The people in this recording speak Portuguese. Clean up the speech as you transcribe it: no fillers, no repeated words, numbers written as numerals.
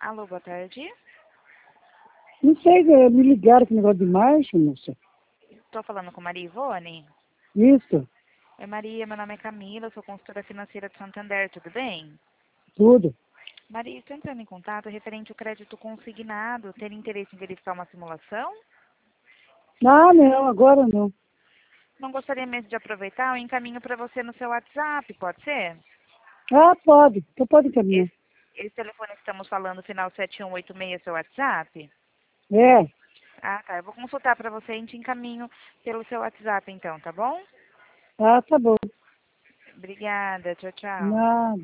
Alô, boa tarde. Não sei, me ligaram com negócio de marcha, moça. Estou falando com Maria Ivone. Isso, Oi, Maria, meu nome é Camila, eu sou consultora financeira de Santander, tudo bem? tudo. Maria, estou entrando em contato referente ao crédito consignado. Ter interesse em verificar uma simulação? Ah, não, agora não. Não gostaria mesmo de aproveitar? Eu encaminho para você no seu WhatsApp, pode ser? Ah, pode, então pode encaminhar. Esse telefone que estamos falando, final 7186, é seu WhatsApp? É, Ah, tá. Eu vou consultar para você e te encaminho pelo seu WhatsApp, então, tá bom? ah, tá bom. Obrigada. Tchau, tchau. Nada.